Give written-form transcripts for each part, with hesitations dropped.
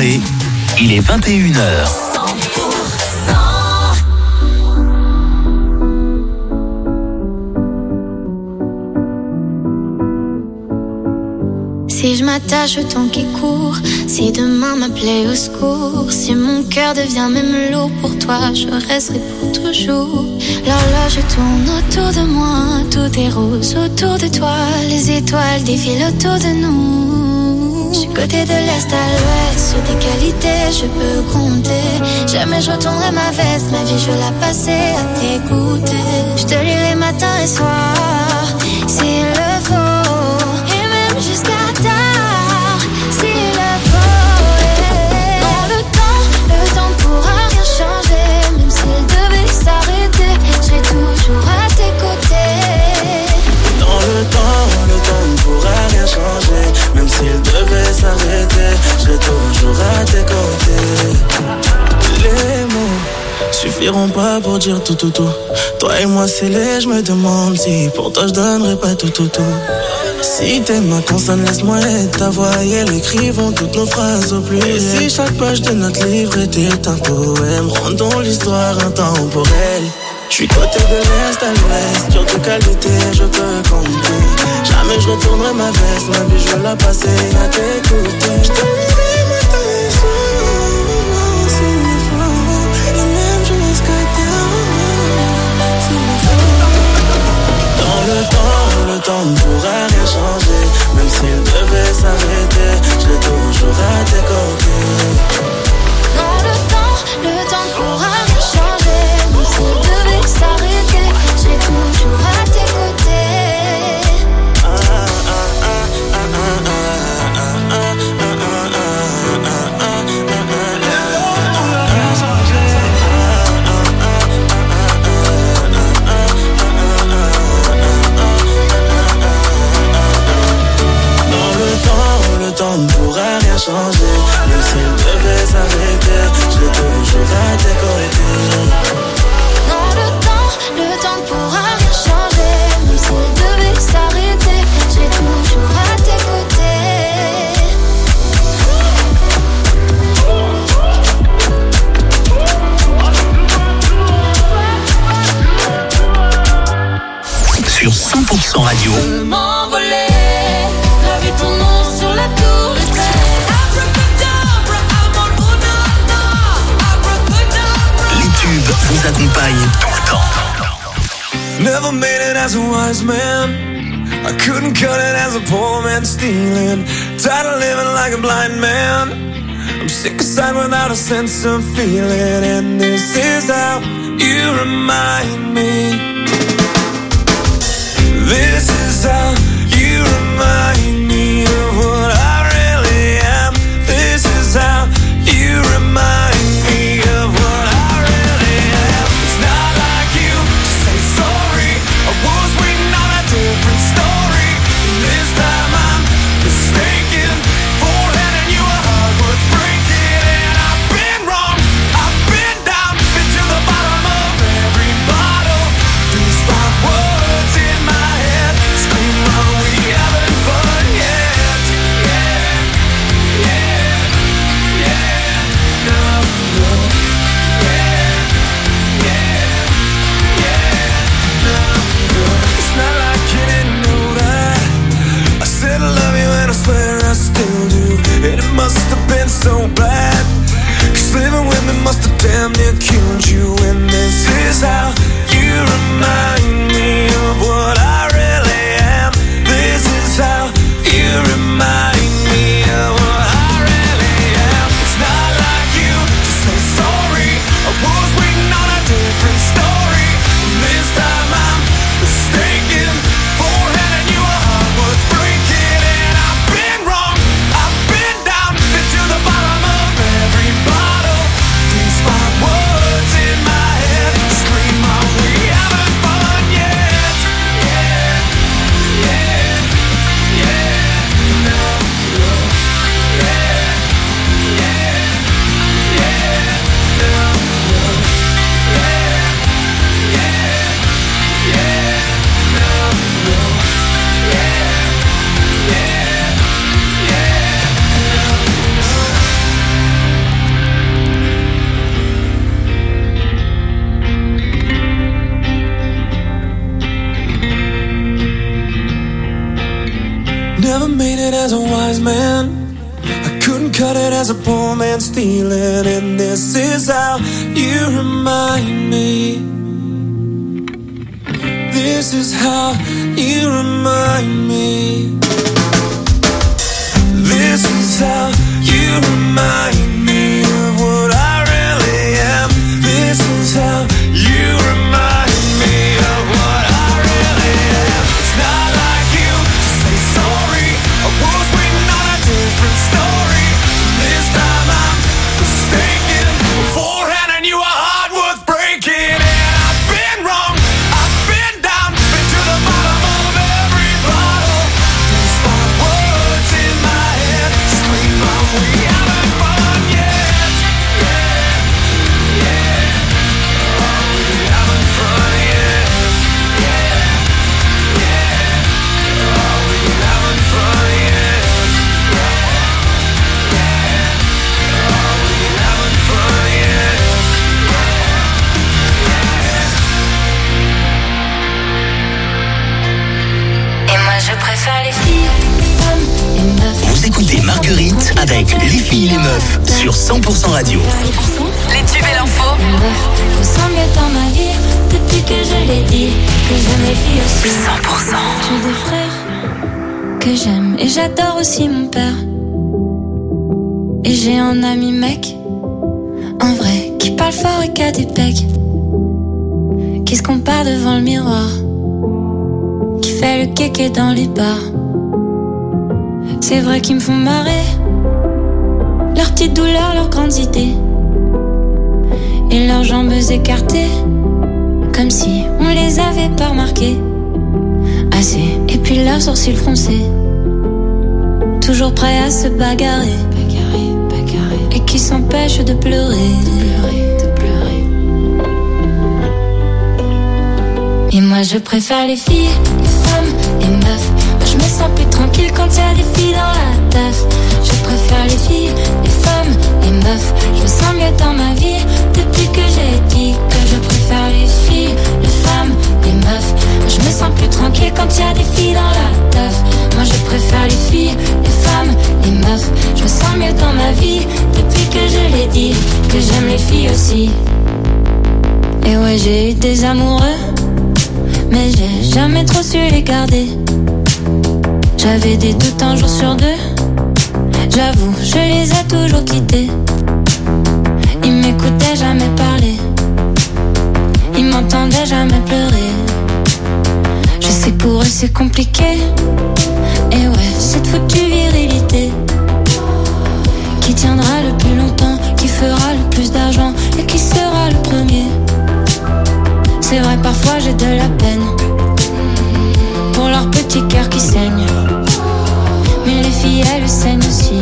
Entrée, il est 21h. Si je m'attache au temps qui court, si demain m'appelait au secours, si mon cœur devient même lourd pour toi, je resterai pour toujours. L'horloge tourne autour de moi, tout est rose autour de toi, les étoiles défilent autour de nous. Je suis côté de l'est à l'ouest, sur tes qualités je peux compter. Jamais je retournerai ma veste, ma vie je vais la passer à t'écouter. Je te lirai matin et soir, s'il le faut, et même jusqu'à tard, s'il le faut. Dans le temps pourra rien changer, même s'il devait s'arrêter, je serai toujours à tes côtés. Dans le temps ne pourra rien changer, même s'il devait s'arrêter, je serai toujours à tes côtés. Les mots suffiront pas pour dire tout. Toi et moi c'est les, je me demande si pour toi je donnerais pas tout. Si t'es ma consonne, laisse-moi être ta voix et elle écrivons toutes nos phrases au pluriel. Et si chaque page de notre livre était un poème, rendons l'histoire intemporelle. Je suis côté de l'est à l'ouest, sur tes qualités je peux compter. Jamais je retournerai ma veste, ma vie je vais la passer à t'écouter. Je te lirai matin et soir, s'il le faut, et même jusqu'à tard, s'il le faut. Dans le temps ne pourra rien changer, même s'il devait s'arrêter, je serai toujours à tes côtés. Dans le temps pourra rien changer, même s'il devait s'arrêter, je serai toujours à tes côtés. Le temps ne pourra rien changer, même s'il devait s'arrêter, je serai toujours à tes côtés. Non, le temps ne pourra rien changer, même s'il devait s'arrêter, je serai toujours à tes côtés. Sur 100% Radio. M'envoler, graver ton nom sur la tour Eiffel. Les tubes vous accompagnent tout le temps. Never made it as a wise man, I couldn't cut it as a poor man stealing. Tired of living like a blind man, I'm sick aside without a sense of feeling. And this is how you remind me. This is how you remind me of what I really am. This is how you remind me of what I really am. It's not like you to say sorry, I was waiting on a different story. And this time I'm mistaken for handing you a heart worth breaking. And I've been wrong, I've been down, been to the bottom of every bottle. These 5 words in my head scream, are we having fun yet? It's not like you didn't know that I said I love you and I swear I still do. And it must have been so bad, 'cause living with me must have damn near killed you. And this is how you remind me of what I really am. This is how you remind me of what I really am. It's not like you to say sorry, I was waiting on a different story. And this time I'm mistaken for handing you a heart worth breaking. And I've been wrong, I've been down, been to the bottom of every bottle. These 5 words in my as a wise man, I couldn't cut it as a poor man stealing. And this is how you remind me. This is how you remind me. This is how you remind me of what I really am. This is how you remind me of what I really am. It's not like you to say sorry. I was waiting on a different story. This time I'm mistaken. Beforehand I knew a heart worth breaking. And I've been wrong, I've been down, been to the bottom of every bottle. Despite words in my head scream out, we haven't fun yet. Yeah, yeah. Oh, we haven't fun yet. Yeah, yeah. Oh, we haven't fun yet. Yeah, yeah. Oh, we haven't fun yet. Et moi je préfère les filles, les femmes, les meufs. Vous écoutez Marguerite avec Les filles et les meufs sur 100% radio. Les tubes et l'info. Les meufs, je me sens mieux dans ma vie depuis que je l'ai dit, que j'aime les filles aussi. 100%. J'ai des frères que j'aime et j'adore aussi mon père. Et j'ai un ami mec, un vrai, qui parle fort et qui a des pecs, qui se compare devant le miroir, qui fait le kéké dans les bars. C'est vrai qu'ils me font marrer, leurs petites douleurs, leurs grandes idées, et leurs jambes écartées, comme si on les avait pas remarquées assez. Et puis leurs sourcils froncés, toujours prêts à se bagarrer, et qui s'empêchent de pleurer. Et moi je préfère les filles, les femmes, les meufs. Moi je me sens plus tranquille quand y a des filles dans la teuf. Je préfère les filles, les femmes, les meufs. Je me sens mieux dans ma vie depuis que j'ai dit que je préfère les filles, les femmes, les meufs. Moi je me sens plus tranquille quand y a des filles dans la teuf. Moi je préfère les filles, les femmes, les meufs. Je me sens mieux dans ma vie depuis que je l'ai dit, que j'aime les filles aussi. Et ouais, j'ai eu des amoureux, mais j'ai jamais trop su les garder. J'avais des doutes un jour sur deux, j'avoue, je les ai toujours quittés. Ils m'écoutaient jamais parler, ils m'entendaient jamais pleurer. Je sais que pour eux c'est compliqué, et ouais, cette foutue virilité qui tiendra le plus longtemps, qui fera le plus d'argent et qui sera le premier. C'est vrai, parfois j'ai de la peine pour leur petit cœur qui saigne, mais les filles elles saignent aussi.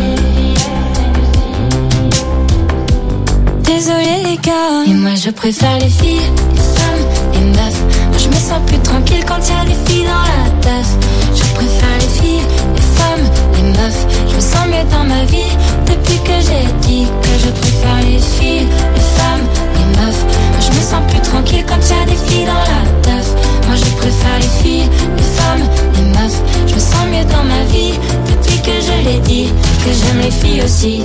Désolé les gars. Et moi je préfère les filles, les femmes, les meufs. Moi je me sens plus tranquille quand y a des filles dans la teuf. Je préfère les filles, les femmes, les meufs. Je me sens mieux dans ma vie depuis que j'ai dit que je préfère les filles, les femmes, les meufs. Moi je me sens plus tranquille quand y a des filles dans la teuf. Moi je préfère les filles, les femmes, les meufs. Je me sens mieux dans ma vie depuis que je l'ai dit, que j'aime les filles aussi.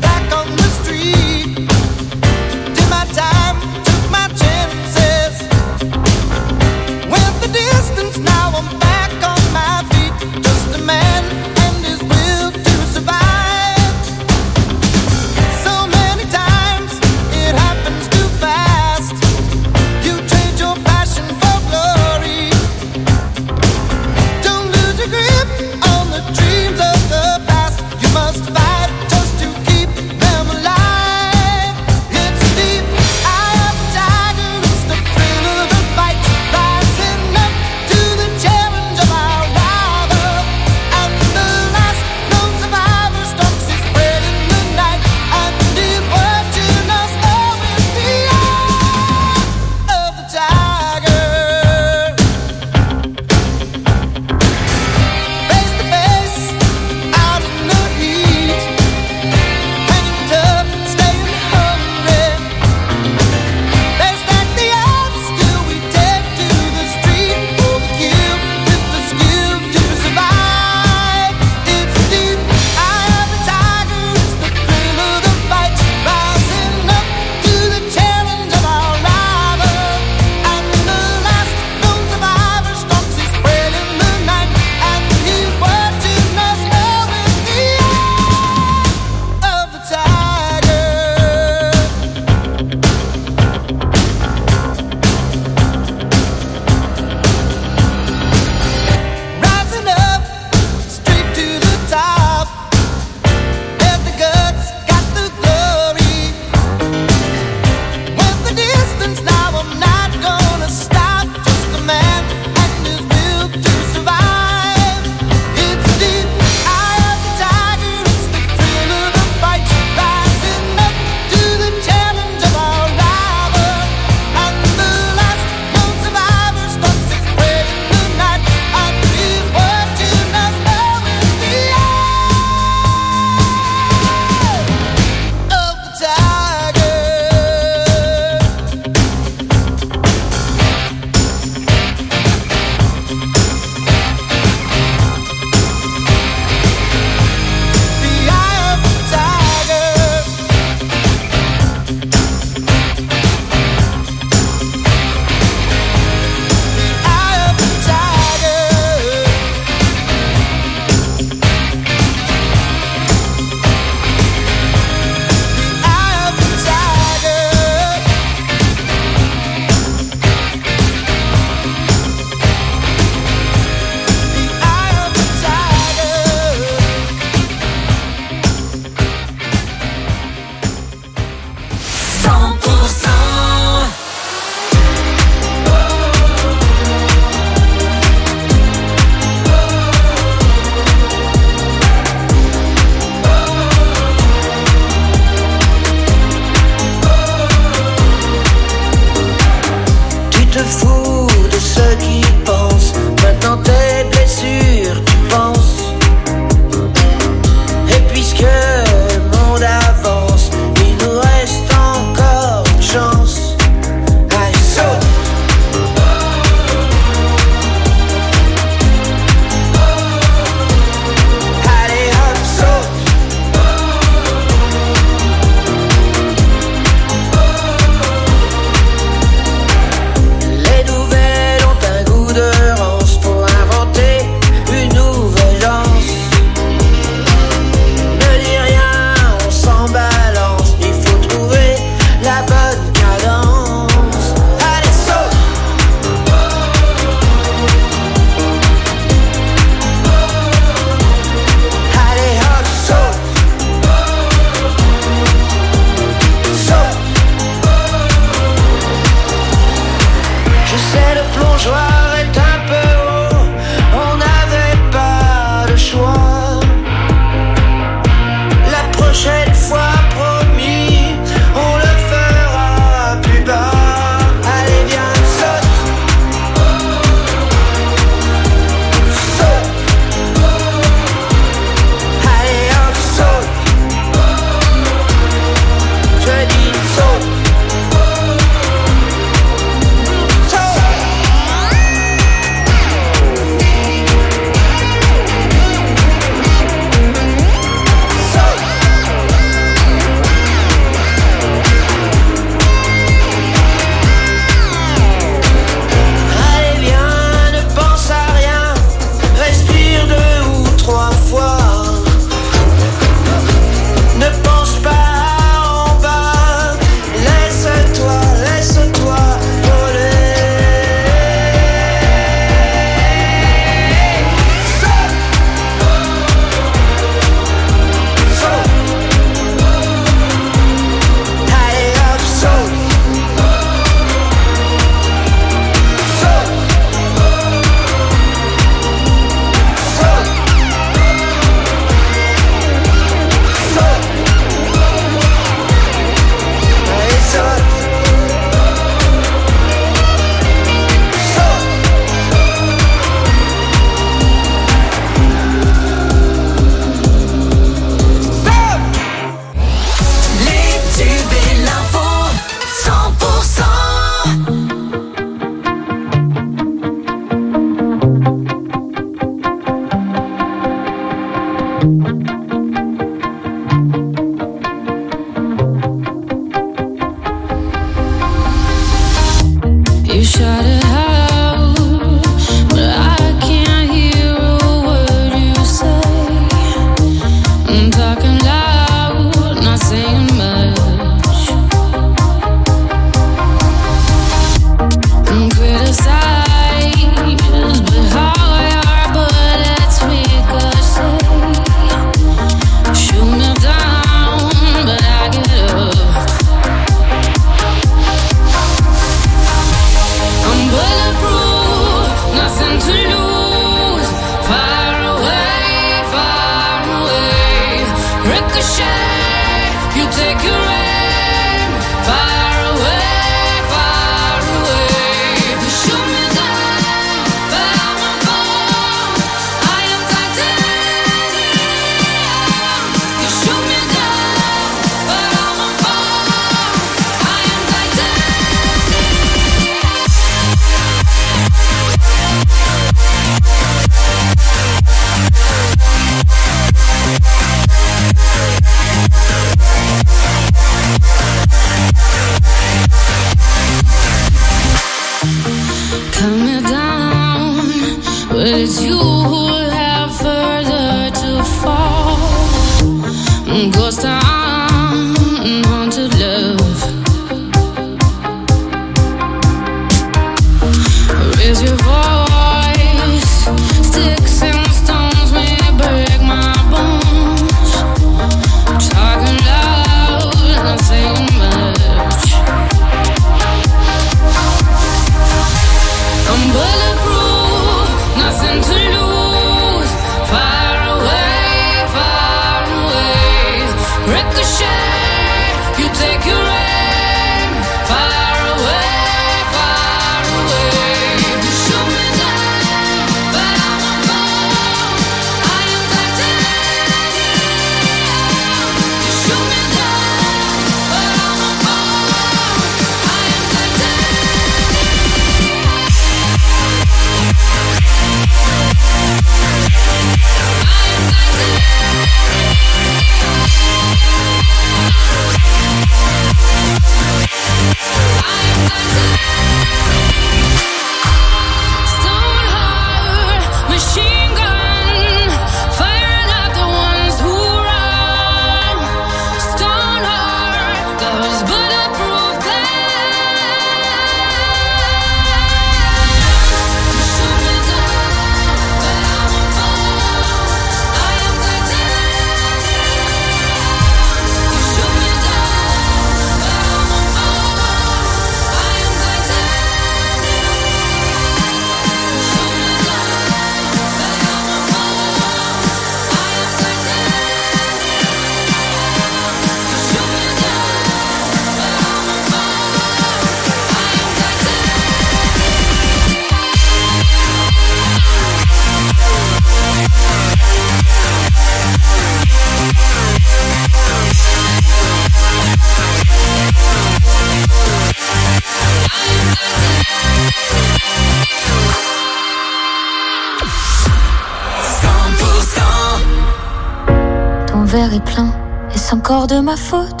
verre est plein, est-ce encore de ma faute?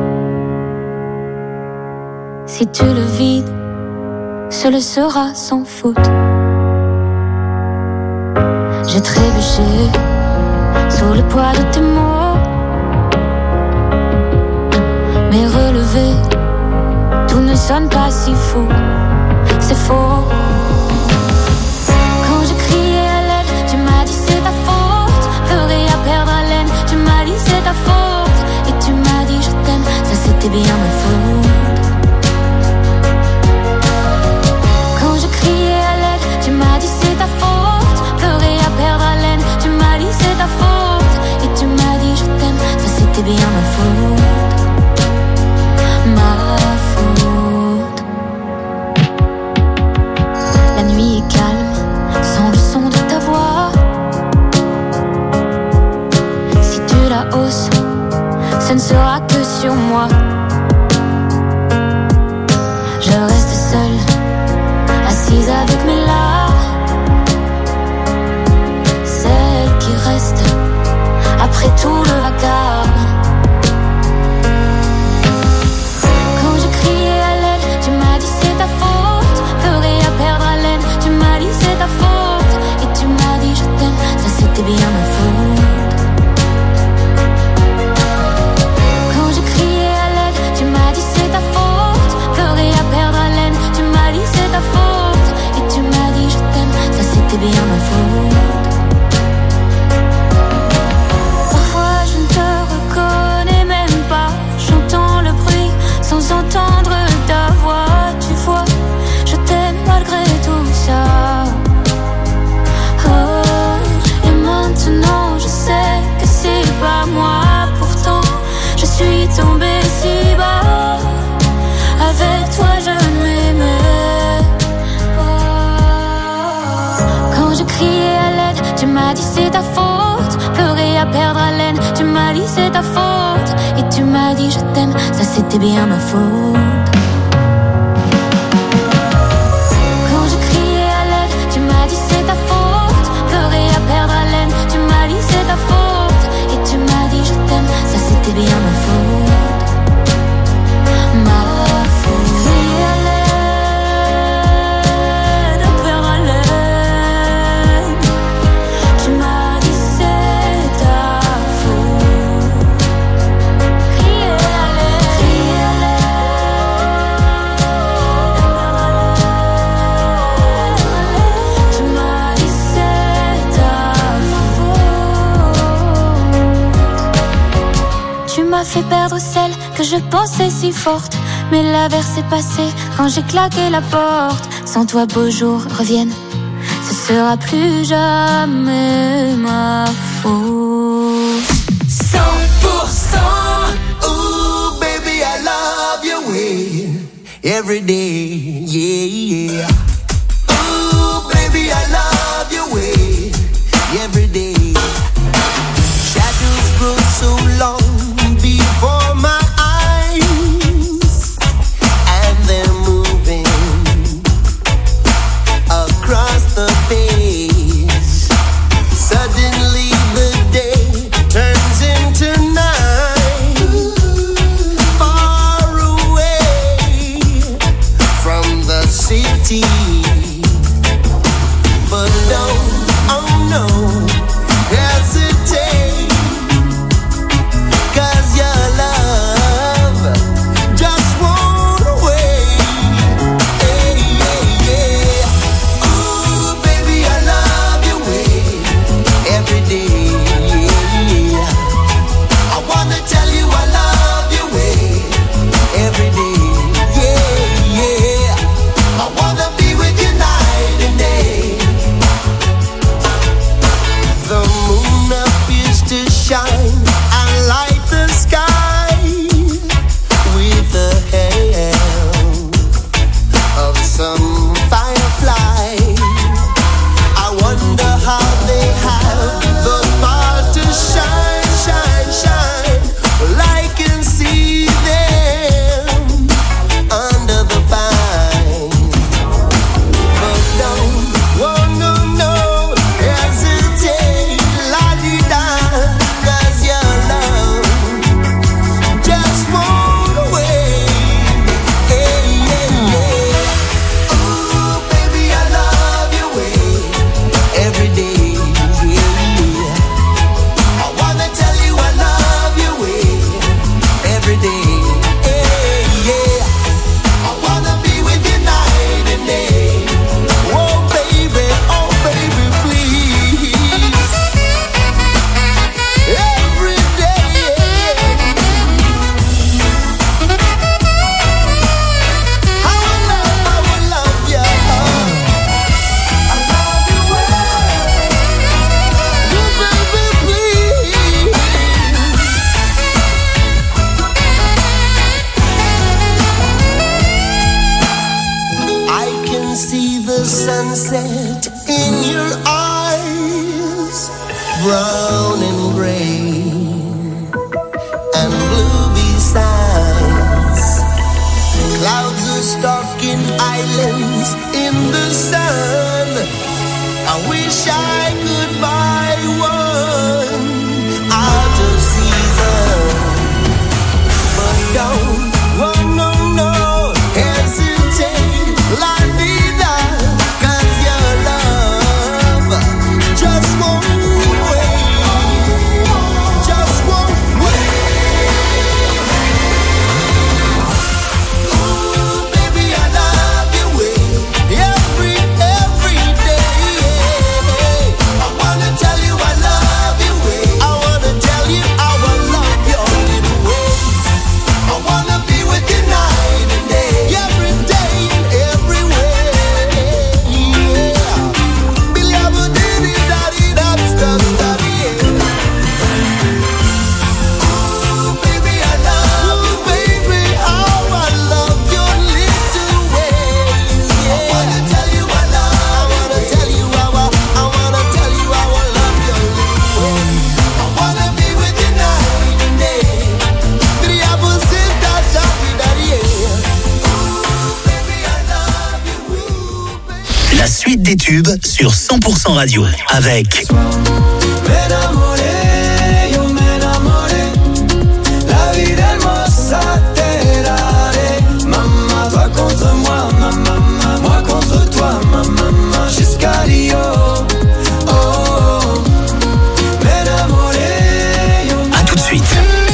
Si tu le vides, ce le sera sans faute. J'ai trébuché sous le poids de tes mots, mais relevé, tout ne sonne pas si faux. C'est faux. Quand je criais à l'aide, tu m'as dit c'est ta faute. Pleurer à perdre haleine, tu m'as dit c'est ta faute. Et tu m'as dit je t'aime, ça c'était bien ma faute. Quand je criais à l'aide, tu m'as dit c'est ta faute. Pleurer à perdre haleine, tu m'as dit c'est ta faute. Et tu m'as dit je t'aime, ça c'était bien ma faute. Ma faute. La nuit est calme, sans le son de ta voix. Si tu la hausses, ce ne sera que sur moi. Je reste seule, assise avec mes larmes. Celles qui restent m'as dit c'est ta faute. Et tu m'as dit je t'aime, ça c'était bien ma faute. Quand je criais à l'aide, tu m'as dit c'est ta faute. Pleurer à perdre haleine, tu m'as dit c'est ta faute. Et tu m'as dit je t'aime, ça c'était bien ma faute. Ma faute. Crier à l'aide, à perdre haleine, tu m'as dit c'est ta faute. Crier à l'aide, tu m'as dit c'est ta faute. Tu m'as fait perdre celle que je pensais si forte, mais l'averse est passée quand j'ai claqué la porte. Sans toi beaux jours reviennent, ce sera plus jamais ma faute. 100%. Ooh, baby, I love your way every day, yeah, yeah. Ooh, baby, I love your way every day. Shadows grow so long before my eyes, and they're moving across the page. Suddenly the day turns into night, far away from the city. But don't, oh no, hesitate, 'cause your love just won't wait. Hey, yeah, yeah. Ooh, baby, I love your way every day. Yeah. I wanna tell you I love your way every day. Yeah, yeah. I wanna be with you night and day. The moon appears to shine and light the sky with the help of some firefly. I wonder how they have the power to shine, shine, shine. Well, I can see them under the pine. But don't, oh no, no, hesitate, la-di-da, 'cause your love just won't wait. Hey, yeah, yeah. Ooh, baby, I love your way every day. Yeah. I wanna tell you I love your way every day. Hey, yeah. I wanna be with you night and day. Oh baby, please. Every day. I will love you. I love you well. Oh baby, please. I can see the sunset in your eyes, brown and gray and blue besides. Clouds are stalking islands in the sun. I wish I could buy one out of season. But don't, oh no, no, hesitate, la-di-da, 'cause your love just won't wait, just won't wait. Ooh, baby, I love your way every day. I wanna tell you I fête des tubes sur 100% Radio avec la vie hermosa te daré. Maman, toi contre moi, maman, moi contre toi, maman, jusqu'à Rio. Oh, à tout de suite.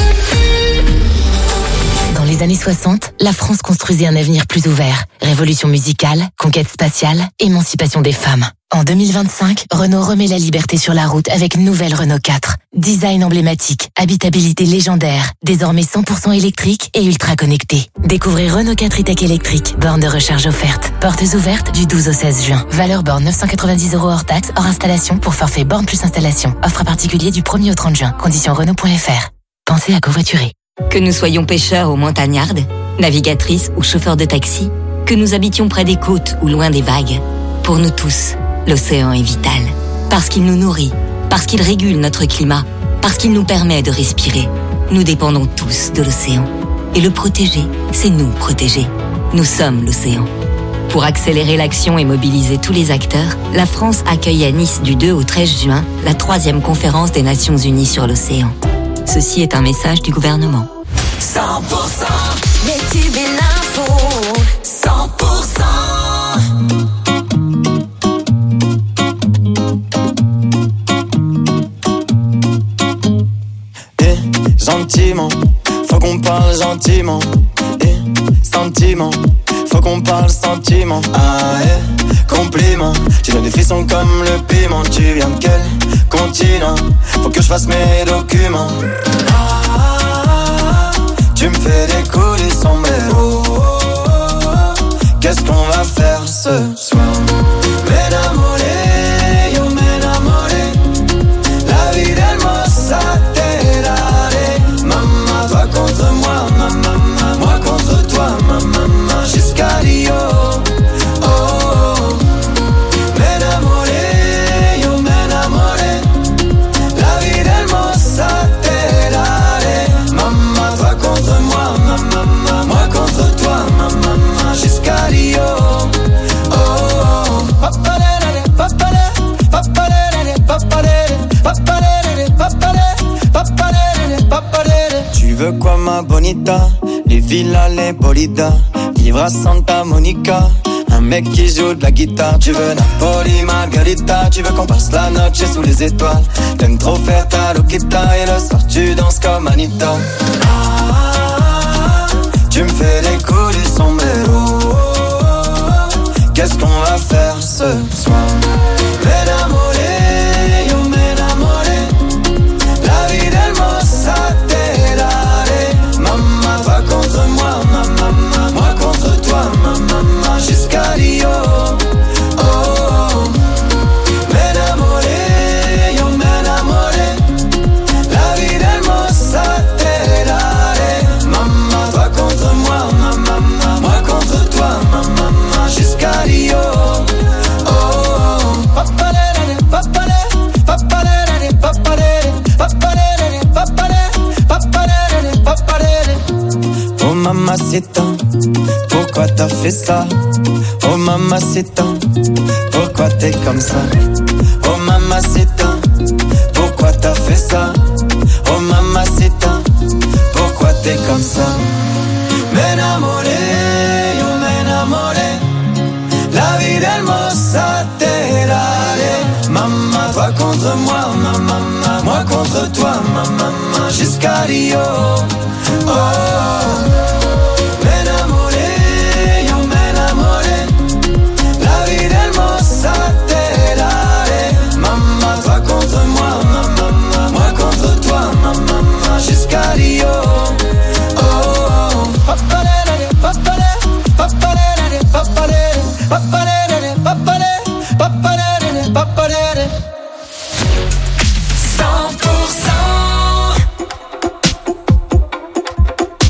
Dans les années 60, la France construisait un avenir plus ouvert. Révolution musicale, conquête spatiale, émancipation des femmes. En 2025, Renault remet la liberté sur la route avec nouvelle Renault 4. Design emblématique, habitabilité légendaire, désormais 100% électrique et ultra connecté. Découvrez Renault 4 e-Tech électrique, borne de recharge offerte. Portes ouvertes du 12 au 16 juin. Valeur borne 990 € hors taxe, hors installation pour forfait borne plus installation. Offre à particulier du 1er au 30 juin. Conditions Renault.fr. Pensez à covoiturer. Que nous soyons pêcheurs ou montagnardes, navigatrices ou chauffeurs de taxi, que nous habitions près des côtes ou loin des vagues, pour nous tous, l'océan est vital. Parce qu'il nous nourrit, parce qu'il régule notre climat, parce qu'il nous permet de respirer. Nous dépendons tous de l'océan. Et le protéger, c'est nous protéger. Nous sommes l'océan. Pour accélérer l'action et mobiliser tous les acteurs, la France accueille à Nice du 2 au 13 juin la 3e conférence des Nations Unies sur l'océan. Ceci est un message du gouvernement. 100% les tubes et l'info. 100%. Gentiment, faut qu'on parle gentiment. Sentiment, faut qu'on parle sentiment. Ah compliment, tu donnes des frissons comme le piment. Tu viens de quel continent? Faut que je fasse mes documents. Tu me fais décoller son mélo. Qu'est-ce qu'on va faire ce soir? M'enamoré, yo m'enamoré. La vie hermosa te daré. Maman, toi contre moi, maman, moi contre toi, maman, jusqu'à Rio. Oh, m'enamoré, yo m'enamoré. La vie hermosa te daré. Maman, toi contre moi, maman, moi contre toi, maman, jusqu'à Rio. Tu veux quoi ma bonita? Les villas, les bolidas, vivre à Santa Monica, un mec qui joue de la guitare. Tu veux Napoli, Margarita, tu veux qu'on passe la noche sous les étoiles. T'aimes trop faire ta loquita et le soir tu danses comme Anita. Tu me fais décoller son mélo. Qu'est-ce qu'on va faire ce soir? M'enamoré, yo m'enamoré. La vie hermosa te daré. Maman, toi contre moi, maman, moi contre toi, maman, jusqu'à Rio. Oh, m'enamoré, yo m'enamoré. La vie hermosa te daré. Maman, toi contre moi, maman, moi contre toi, maman, jusqu'à Rio. Oh mamacita, pourquoi t'as fait ça? Oh mamacita, pourquoi t'es comme ça? Oh mamacita, pourquoi t'as fait ça? Oh mamacita, pourquoi t'es comme ça? M'enamoré, yo m'enamoré. La vie hermosa te daré. Maman, toi contre moi, maman, moi contre toi, maman, jusqu'à Rio. Oh, m'enamoré, yo m'enamoré. La vie hermosa te daré. Maman, toi contre moi, maman, moi contre toi, maman, jusqu'à Rio. Oh, papalé, papalé, papalé, papalé, papalé, papalé, papalé, papalé. 100%.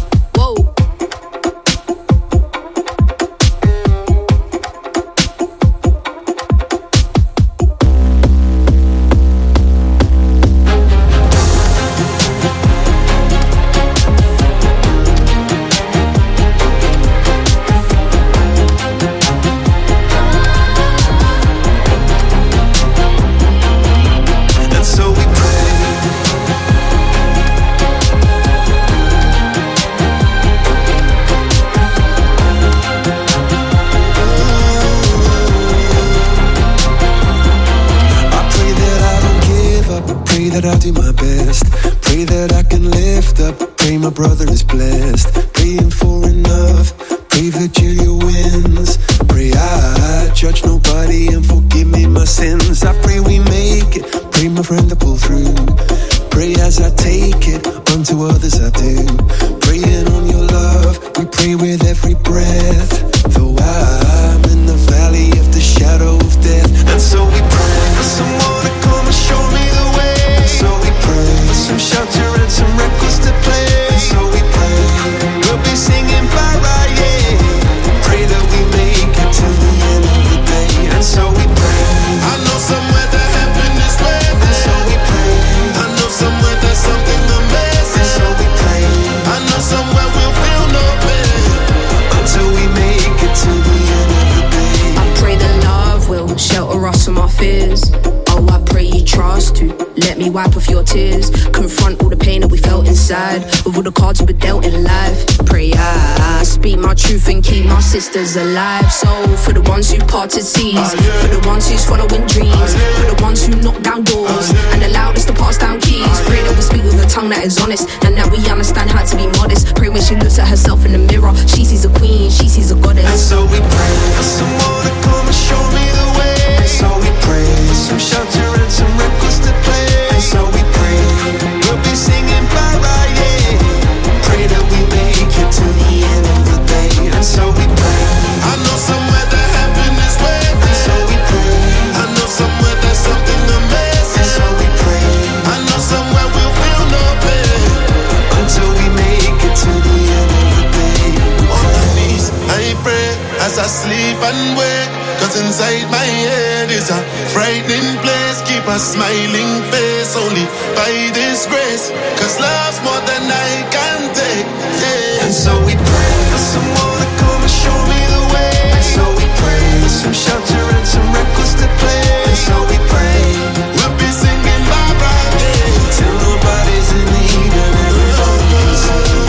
that I'll do my best. Pray that I can lift up. Pray my brother is blessed. Praying for enough. Pray Virgilia wins. Pray I judge nobody and forgive me my sins. I pray we make it. Pray my friend to pull through. Pray as I take it, unto others I do. Praying on your love, we pray with every breath. Though I'm in the valley of the shadow of death. And so we pray for someone to come and show me the way. And so we pray for some shelter and some records to play. And so we pray, we'll be singing bye-bye, yeah. Pray that we make it to the end of the day. And so we pray, I know somewhere that heaven is waiting. and so we pray, I know somewhere there's something amazing. and so we pray, I know somewhere we'll feel no pain until we make it to the end of the day. I pray that love will shelter us from our fears. Oh, I pray you trust to let me wipe off your tears. Confront all the pain that we felt inside, with all the cards we were dealt in life. Pray I speak my truth and keep my sisters alive. So for the ones who parted seas, for the ones who's following dreams, for the ones who knock down doors and allowed us to pass down keys. Pray that we speak with a tongue that is honest, and that we understand how to be modest. Pray when she looks at herself in the mirror, she sees a queen, she sees a goddess. And so we pray for someone to come and show me the way. And so we pray for some shelter and some records to play. And so we pray, we'll be singing bye-bye, yeah. Pray that we make it to the end of the day. And so we pray, I know somewhere that heaven is waiting. and so we pray, I know somewhere there's something amazing. and so we pray, I know somewhere we'll feel no pain until we make it to the end of the day. On my knees, I pray as I sleep and wake. Cause inside my head is a frightening place. Keep a smiling face only by this grace. Cause love's more than I can take, yeah. And so we pray for someone to come and show me the way. And so we pray for some shelter and some records to play. And so we pray, We'll be singing bye-bye, yeah. till nobody's in need and everybody's in.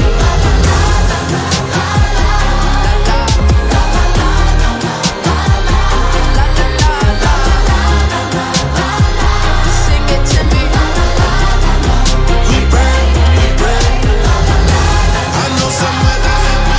Sing it to me. We pray, we pray. I know somewhere that heaven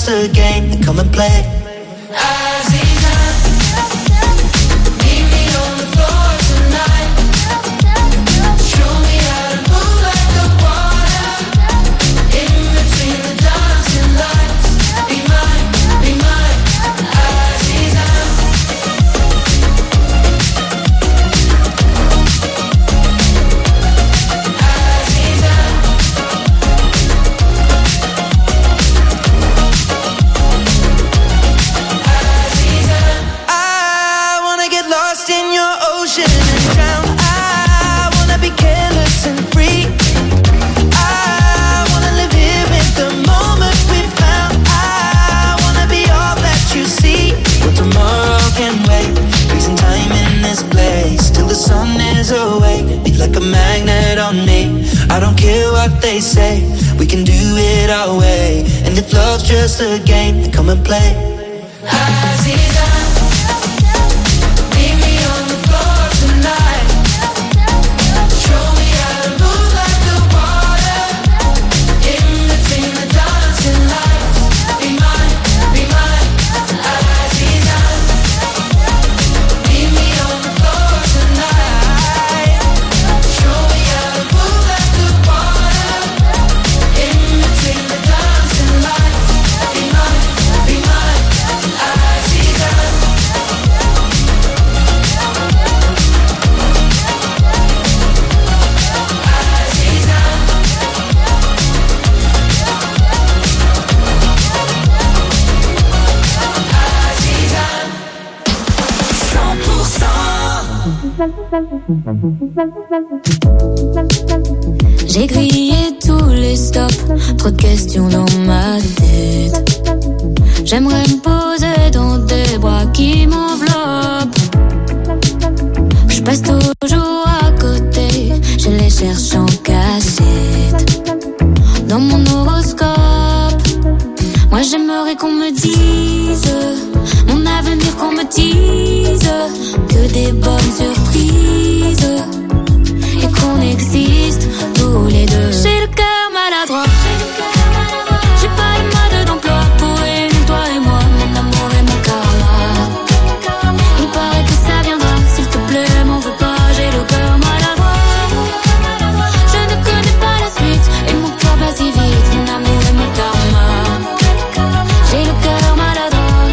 just a game, then come and play. I don't care what they say, we can do it our way. And if love's just a game, then come and play. Meet me on the floor tonight. Show me how to move like the water. In between the dancing lights. Be mine, be mine. Meet me on the floor tonight. Show me how to move like the water. In between the dancing lights. Be mine, be mine. J'ai grillé tous les stops, trop de questions dans ma tête. J'aimerais me poser dans des bras qui m'enveloppent. Je passe toujours à côté, je les cherche en cachette. Dans mon horoscope, moi j'aimerais qu'on me dise mon avenir, qu'on me dise que des bonnes surprises et qu'on existe tous les deux. J'ai le cœur maladroit, j'ai pas le mode d'emploi pour réunir toi et moi, mon amour et mon karma. Il paraît que ça viendra, s'il te plaît m'en veux pas, j'ai le cœur maladroit. Je ne connais pas la suite et mon cœur bat si vite, mon amour et mon karma. J'ai le cœur maladroit.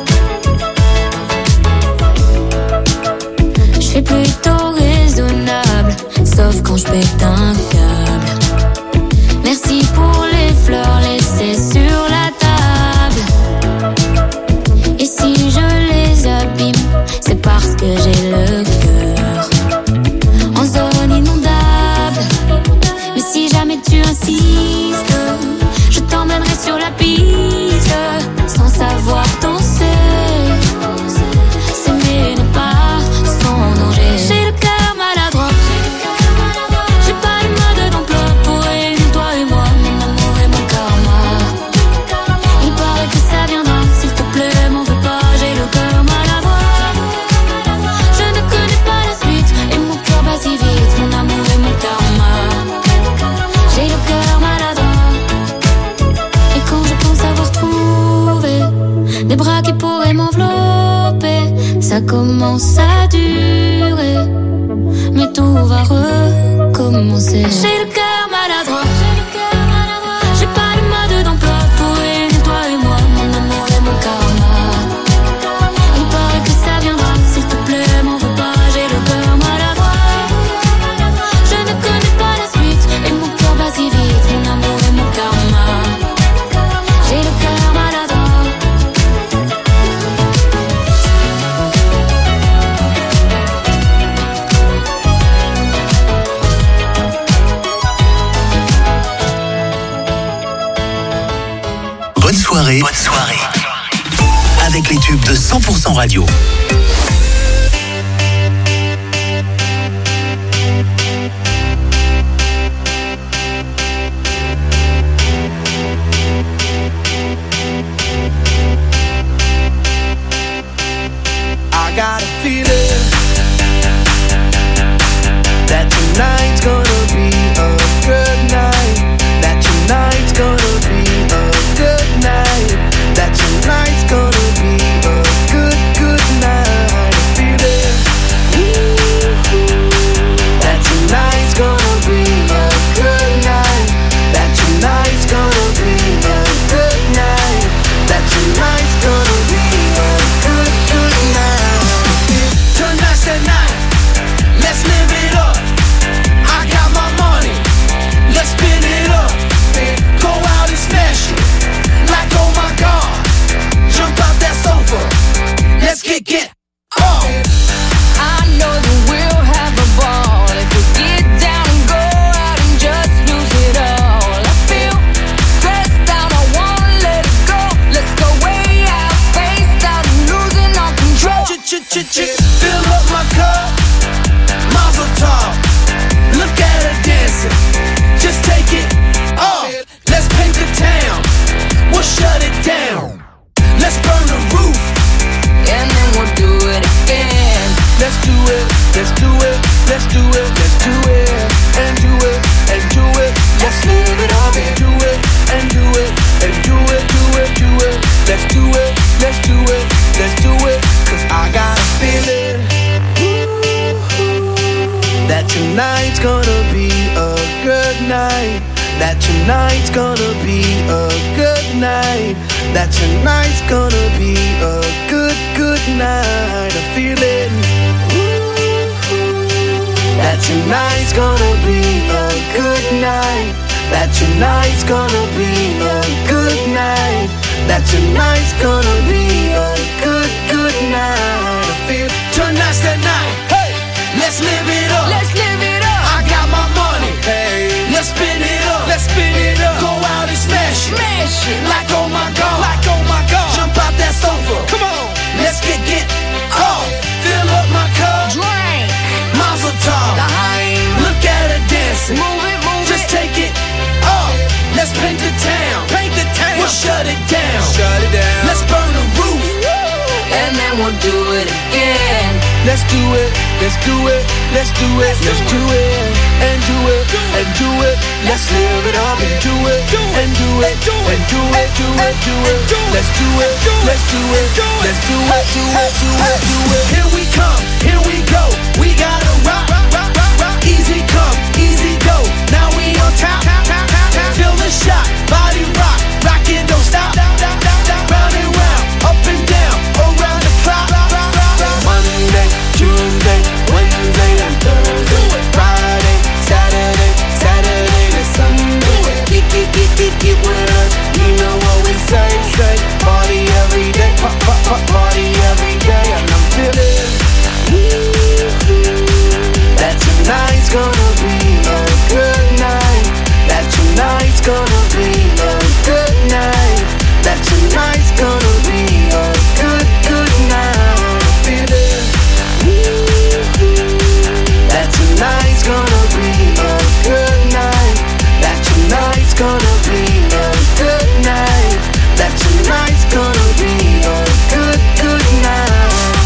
Je suis plutôt raisonnable, sauf quand je pète un câble. Merci pour les fleurs laissées sur la table. Et si je les abîme, c'est parce que j'ai le cœur en zone inondable. Mais si jamais tu insistes, je t'emmènerai sur la piste, sans savoir danser. S'aimer n'est pas sans danger. J'ai le cœur maladroit, j'ai pas le mode d'emploi pour réunir toi et moi, mon amour et mon karma. Il paraît que ça viendra, s'il te plaît m'en veux pas, j'ai le cœur maladroit. Je ne connais pas la suite et mon cœur bat si vite, mon amour et mon karma. J'ai le cœur maladroit. Et quand je pense avoir trouvé des bras qui pourraient m'envelopper, ça commence à durer, mais tout va recommencer. J'ai le cœur maladroit, j'ai pas le mode d'emploi pour réunir toi et moi, mon amour et mon karma. Il paraît que ça viendra, s'il te plaît m'en veux pas, j'ai le cœur maladroit. Je ne connais pas la suite et mon cœur bat si vite, mon amour et mon karma. J'ai le cœur maladroit. Bonne soirée. Bonne soirée. Avec les tubes de 100% radio. I got a feeling that tonight's gonna be a good night. That tonight's gonna be a good night. I know that we'll have a ball if we get down and go out and just lose it all. I feel stressed out, I wanna let it go. Let's go way out, spaced out, and losing all control. Fill up my cup, Mazel tov. Look at her dancing, just take it off. Let's paint the town, we'll shut it down. Let's burn the roof, and then we'll do it again. Let's do it, let's do it, let's do it, let's do it, and do it, and do it. Let's live it up and do it, and do it, and do it, do it, do it. Let's do it, let's do it, let's do it. Cause I got a feeling that tonight's gonna be a good night. That tonight's gonna be a good night. That tonight's gonna be a good, good night. A feeling that tonight's gonna be a good night. That tonight's gonna be a good night. That tonight's gonna be a good, good night. I feel tonight's the night. Hey, let's live it up. Let's live it up. I got my money. Hey, let's spin it up. Let's spin it up. Go out and smash it. Smash it. Like oh my god. Like oh my god. Jump out that sofa. Come on. Let's get off. Fill up my cup. Drink. Mazel tov. Look at her dancing. Move it, move Just it. take it off. Let's paint the town. Paint the town. We'll shut it down. Shut it down. Let's burn the roof. And then we'll do it again. Let's do it, let's do it, let's do it, let's do it, and do it, and do it. Let's live it up and do it, and do it, and do it, do it, do it. Let's do it, let's do it, let's do it, do it, do it, do it. Here we come, here we go. We gotta rock, rock, rock, rock. Easy come, easy go. Now we on top, feel the shot, body rock, rockin', don't stop. Round and round, up and down, around the clock. Monday, Tuesday, Wednesday, and Thursday, Friday, Saturday, Saturday to Sunday. Get with us, you know what we say. Party every day, party every day, and I'm feeling that tonight's gonna be a good night. That tonight's gonna be a good night. That tonight's gonna be a good, good night. Feeling that tonight's gonna be a good night. That tonight's gonna be a good night. That tonight's gonna be a good, good night.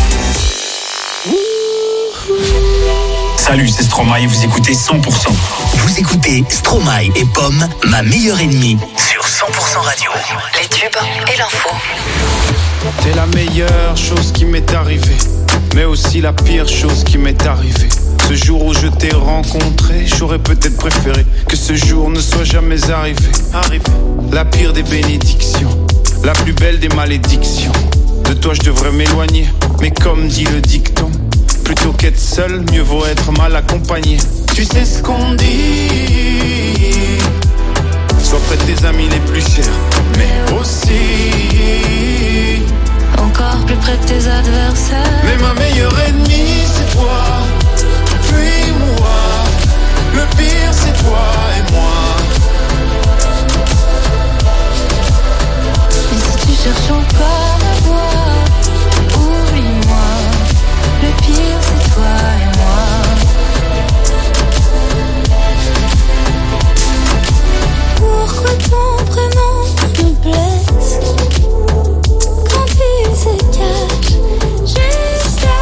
Salut, c'est Stromae, vous écoutez 100%. Vous écoutez Stromae et Pomme, ma meilleure ennemie, sur 100% Radio. Les tubes et l'info. T'es la meilleure chose qui m'est arrivée, mais aussi la pire chose qui m'est arrivée. Ce jour où je t'ai rencontré, j'aurais peut-être préféré que ce jour ne soit jamais arrivé. La pire des bénédictions, la plus belle des malédictions. De toi je devrais m'éloigner, mais comme dit le dicton, plutôt qu'être seul, mieux vaut être mal accompagné. Tu sais ce qu'on dit, sois près de tes amis les plus chers, mais aussi encore plus près de tes adversaires. mais ma meilleure ennemie c'est toi. Fuis-moi, le pire c'est toi et moi. Et si tu cherches encore à voir, oublie-moi. Le pire c'est toi et moi. Pourquoi ton prénom me blesse quand il se cache juste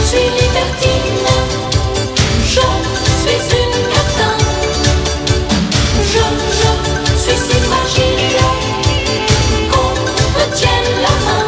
suis libertine, je suis une catin. Je suis si fragile qu'on me tienne la main.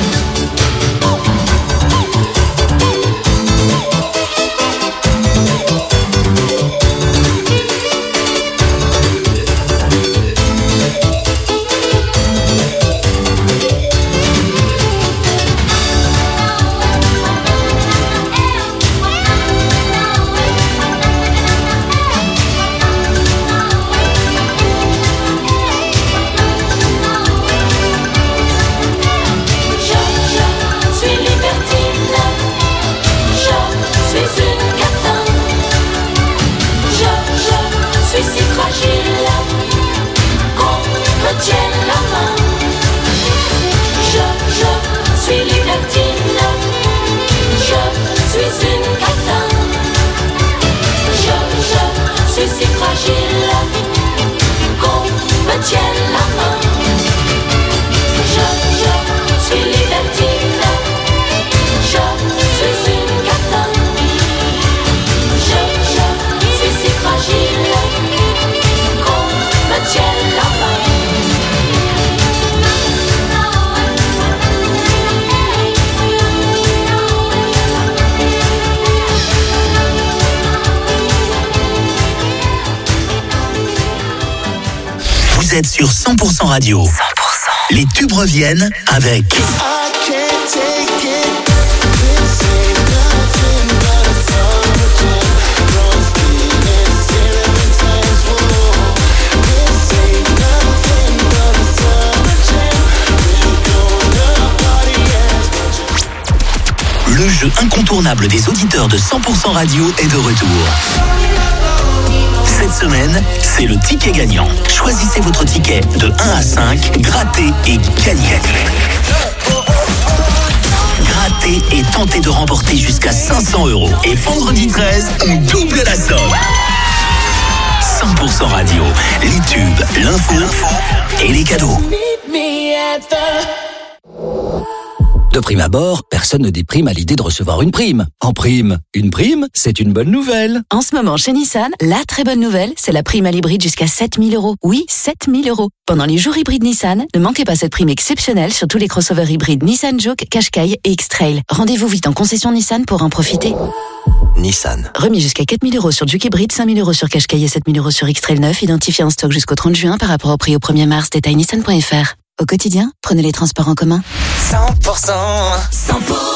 Vous êtes sur 100% Radio. 100%. Les tubes reviennent avec... Le jeu incontournable des auditeurs de 100% Radio est de retour. Cette semaine, c'est le ticket gagnant. Choisissez votre ticket de 1 à 5, grattez et gagnez. Grattez et tentez de remporter jusqu'à 500 €. Et vendredi 13, on double la somme. 100% Radio, les tubes, l'info et les cadeaux. De prime abord, personne ne déprime à l'idée de recevoir une prime. En prime, une prime, c'est une bonne nouvelle. En ce moment, chez Nissan, la très bonne nouvelle, c'est la prime à l'hybride jusqu'à 7 000 €. Oui, 7 000 €. Pendant les jours hybrides Nissan, ne manquez pas cette prime exceptionnelle sur tous les crossovers hybrides Nissan Juke, Qashqai et X-Trail. Rendez-vous vite en concession Nissan pour en profiter. Nissan. Remis jusqu'à 4 000 € sur Juke hybride, 5 000 € sur Qashqai et 7 000 € sur X-Trail 9, identifié en stock jusqu'au 30 juin par rapport au prix au 1er mars. Détail nissan.fr. Au quotidien, prenez les transports en commun. 100%. 100%.